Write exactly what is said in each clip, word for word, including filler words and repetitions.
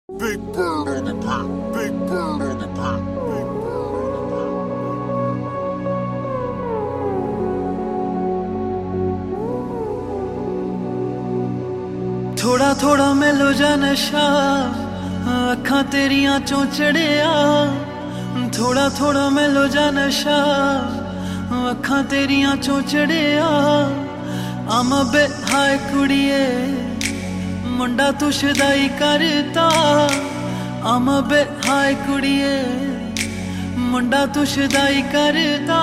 Big bird on the pop, big bird on the pop, big bird on the pop. थोड़ा थोड़ा मिलो जा नशा अखां तेरियां चों चढ़िया, थोड़ा थोड़ा मिलो जा नशा अखां तेरियां चों चढ़िया। I'm a bit high कुड़िए मुंडा तू शदाई करता, I'm a bit high कुड़िए मुंडा तू शदाई करता।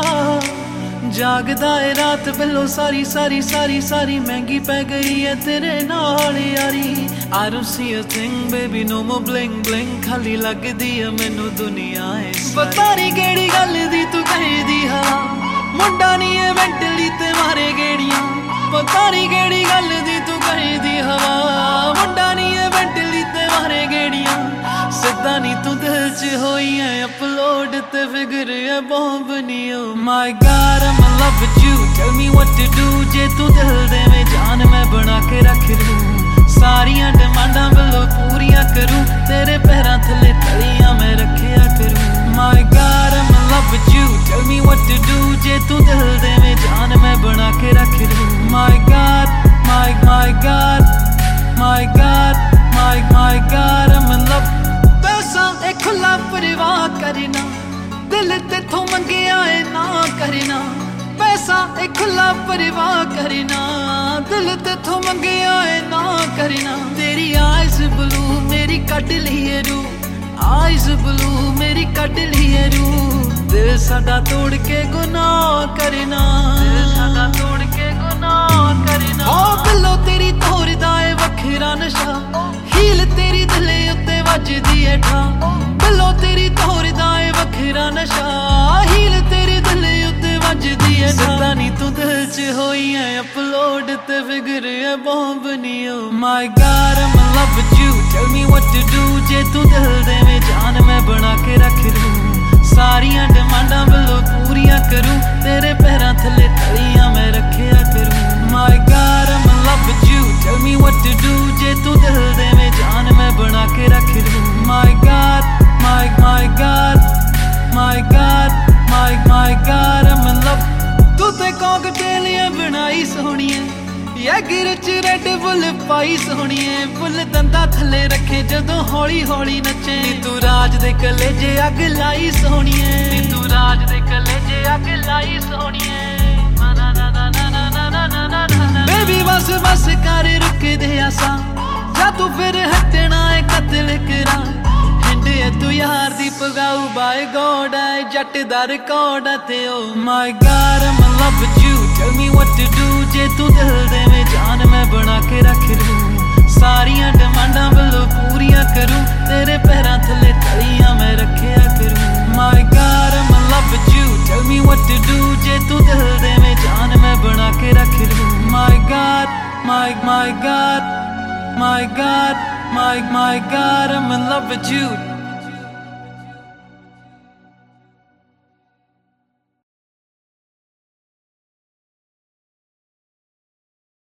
जागदा है रात बिलो सारी सारी सारी सारी महंगी पै गई है तेरे नाल यारी। I don't see a thing baby no more bling bling, खाली लगदी है मैनू दुनिया है सारी। पता नहीं केड़ी गल दी तू कहदी हा मुंडा नहीं है मेंटली ते मारे गेड़ियां। पता नहीं केड़ी गल दी तू कहदी हवा मुंडा नहीं है मेंटली ते मारे गेड़ियां। सिद्धा नहीं तू दिल च होई है अपलोड ते फिगर है बॉम्ब नहीं। Oh my god I am in love with you, tell me what to do. जे तू दिल दे में जान मैं बना के रख लूं, सारियां डिमांडां बिलो पूरियां करूं, तेरे पैरां थले तलियां मैं रखिया करूं। My god I am in love with you, tell me what to do. जे तू दिल दे में जान मैं बना के रख लूं। My god my my god my god my my god I am in love. पैसा ए खुला परवाह करना, दिल तेथों मंगिया है ना करना। पैसा ए खुला परवाह करना, दिल तेथों मंगिया है ना करना। तेरी आइज़ ब्लू मेरी कट लिए रू, आइज़ ब्लू मेरी कट लिए रू। दिल साडा तोड़ के गुनाह करना, दिल साडा तोड़ के गुनाह करना। ओ बिलो तेरी तोड़दा है वखरा नशा, हील तेरी दिले उत्ते वजदी है ठा। बिलो तेरी तोड़दा है वखरा नशा, हील तेरी दिले उत्ते वजदी है ठा। सिद्धा नहीं तू दिल च होई है अपलोड ते फिगर है बॉम्ब नहीं। Oh my god I am in love with you, tell me what to do. जे तू दिल दे में जान मैं बना के रख लूं, सारियां डिमांडां बिलो पूरियां करूं, तेरे पैरां थले तलियां मैं रखिया करूं। My god I am in love with you, tell me what to do. जे तू दिल दे में जान मैं बना के रख लूं। My god my my god my god my my god I am in love. तू ते कॉकटेलियां बनाई सोहणिए या गिरच रेड बुल पाई सोहणिए, फुल दंदा थले रखे जदों हौली हौली नचे। तू राज दे कलेजे अग लाई सोहणिए, तू राज दे कलेजे अग लाई सोहणिए। बेबी बस बस कर रुक दे आसा, जा तू फिर हटना है कतल करा। हिंडे तू यार दी पगाऊ बाय गॉड है जट दा रिकॉर्ड है ते। Oh my god I am in love with you, tell me what to do. जे तू दिल दे में जान मैं बना के रख लूं, सारियां डिमांडां बिलो पूरियां करूं, तेरे पैरां थले तलियां मैं रखिया करूं। My god I am in love with you, tell me what to do. जे तू दिल दे में जान मैं बना के रख लूं। My god my my god my god my my god I am in love with you.